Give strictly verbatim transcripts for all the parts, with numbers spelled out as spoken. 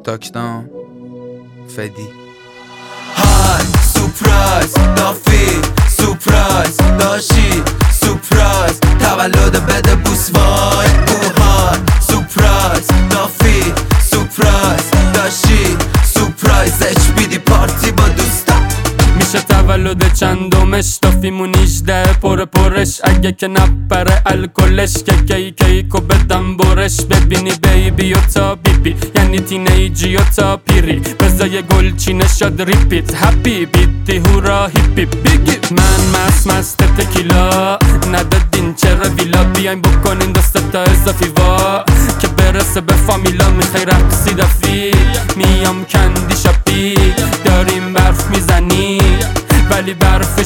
تاکداون فدی های سورپرایز دافی سورپرایز داشی سورپرایز تولد بده بوس وای اوهای سورپرایز دافی سورپرایز داشی سورپرایز اچ بی دی پارتی با دوستا میشه تولد چندمش دافیمون ایجده پر پرش اگه که نپره الکلش که کی کیکو بدم برش ببینی بیبی و تا بیبی یعنی تینیجی و تا پیری بزای گلچینه شد ریپیت هپی بیتی هورا هیپی بیگی من مست مست تکیلا ندادین چرا ویلا بیاین بکنین دسته تا اضافی وا که برسه به فامیلا میخوای رقصی دافی میام کندی شاپی داریم برف میزنی ولی برف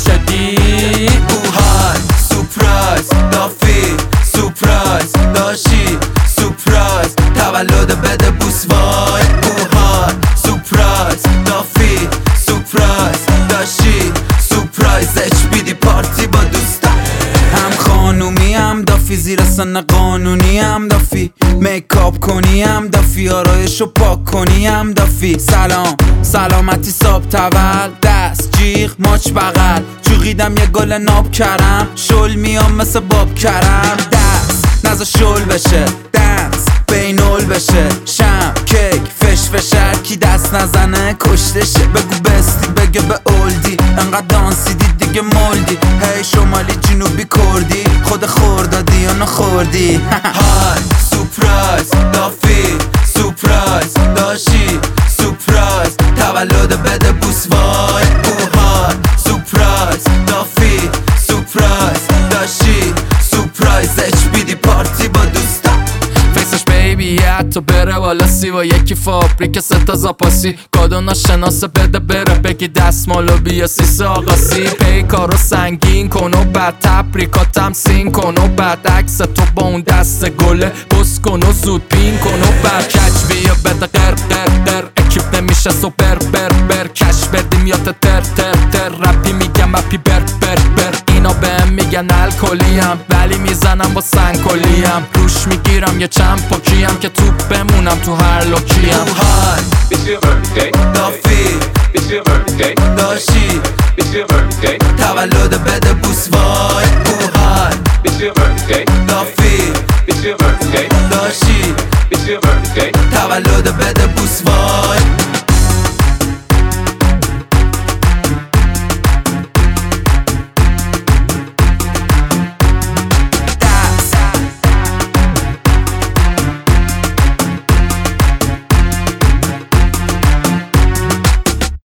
شدید اوهای سورپرایز دافی سورپرایز داشی سورپرایز تولد بده بوس وای اوهای سورپرایز دافی سورپرایز داشی سورپرایز اچ بی دی پارتی با دوستا هم خانومی هم دافی زیر سن قانونی هم دافی میکاپ کنی هم دافی آرایشو پاک کنی هم دافی سلام سلامتی ساب تول دست جیغ ماچ بغل چوغیدم یه گل ناب کرم شل میام مثل باب کرم دست نزا شل بشه دنس بینول بشه شم کیک فش فشر کی دست نزنه کشتشه بگو بستی بگه به اولدی انقدر دانسیدی دیگه مولدی هی شمالی جنوبی کردی خود خوردادی یا نخوردی های سورپرایز دافی سورپرایز داشی سورپرایز تولد بده بوس وای اوهای سورپرایز دافی سورپرایز داشی سورپرایز اچ بی دی پارتی با دوستا فیسش بیبی حتی بره والا سی و یکی فابریک ستا زاپاسی کادو ناشناسه بده بره بگی دستمالو بیا سیس آقاسی پیکارو سنگین کن و بعد تبریکاتم سین کن و بعد عکس تو با اون دست گله بس کن و زود پین کن و بعد کچ بیا بده قر قر قر اکیپ نمیشه سوپر بر بر کش بردیم یا تر تر تر رپی میگم اپی بر بر بر اینا بهم میگن الکلیم ولی میزنم با سنگکلیم روش میگیرم یه چند پاکیم که توپ بمونم تو هر لوکیم اوهای دافی داشی تولد بده بوس وای اوهای دافی داشی تولد